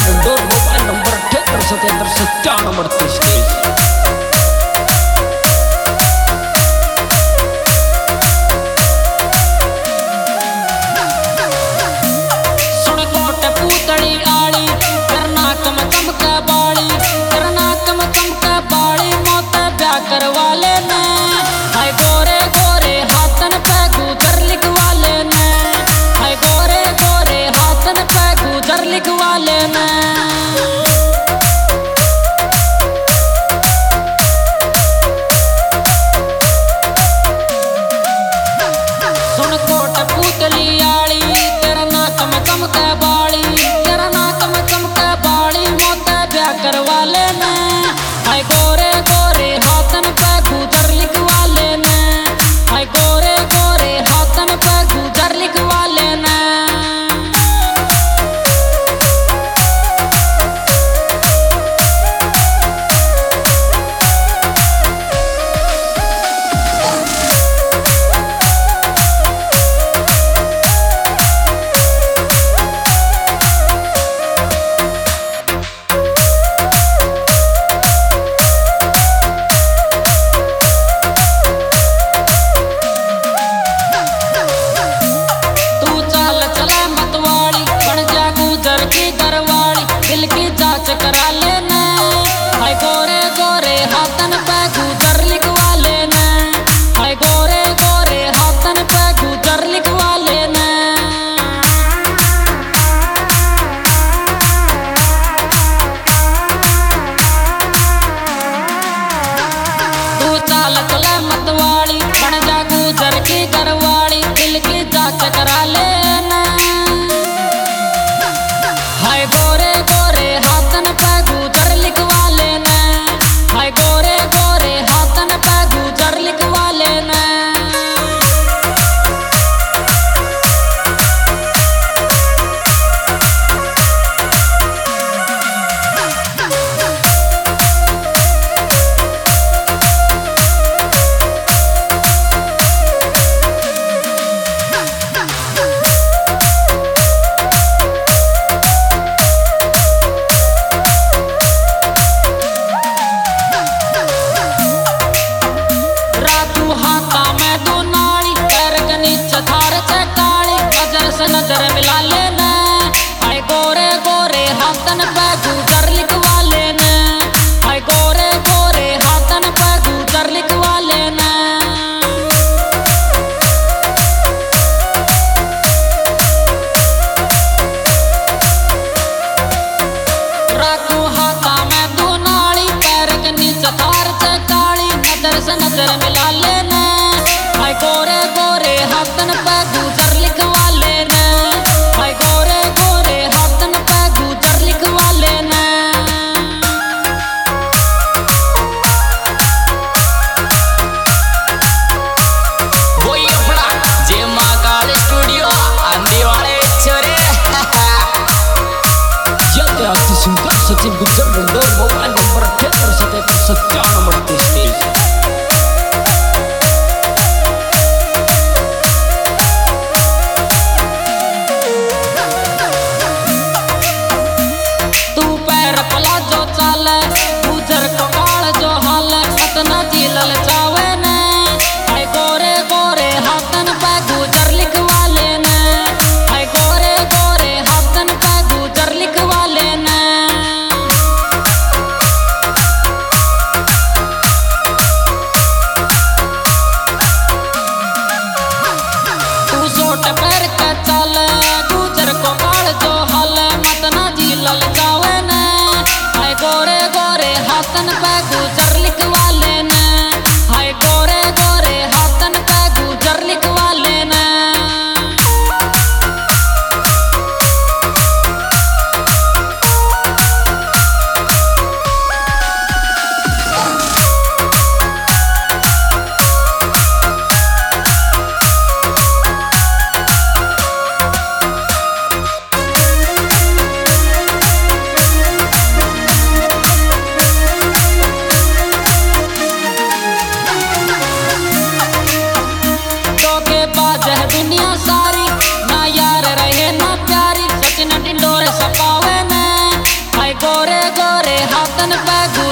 Indoor mobile number 78 77 97 33। करवा लेना हाय गोरे गोरे हाथन पे गुजर लिखवा लेना हाय गोरे गोरे हाथन पे गुजर लिखवा लेना सुन कोट पुतली आली तेरा नाक में चमके बाली तेरा नाक में चमके बाली मोते ब्याह करवा लेना हाय गोरे गोरे हाथन पे गुजर लिखवा लेना हाय गोरे गोरे हाथन पे गुजर लिखवा लेना दिल की जांच करा लेना हाय गोरे गोरे हाथन पे गुजर लिखवा लेना हाय गोरे गोरे हाथन पे गुजर लिखवा लेना तू चाल चले मतवाली बन जा गुजर की घरवाली दिल की जांच करा लेना हाय गोरे गोरे हाथन पे गुजर लिखवा लेना हाय गोरे गोरे हाथन पे गुजर लिखवा लेना नजर मिला लेना हाय गोरे गोरे हाथन पे गुजर लिखवा लेना हाय गोरे गोरे हाथन पे गुजर लिखवा लेना राखू हाथा में दो नाली पैर के नीचे थार से काली नजर से नजर मिला लेना हाय गोरे गोरे हाथन पे गुजर लिखवा लेना हाय गोरे गोरे हाथन पे गुजर लिखवा लेना वही अपना जे महाकाल स्टूडियो आंधी वाले छोरे ये अति सुंदर सचिन गुजर इंडोर मोबाइल नंबर 78 77 97 33। चावे ने हाय गोरे गोरे हाथन पे गुजर लिखवा लेना हाय गोरे गोरे हाथन पे गुजर लिखवा लेना तू सोट पैर के चले गुजर को काल जो हल मत ना झीलल चावे ने हाय गोरे गोरे हाथन पे गुजर लिखवा लेना हाय गोरे गोरे हाथन पे गुजर लिखवा लेना हासन पे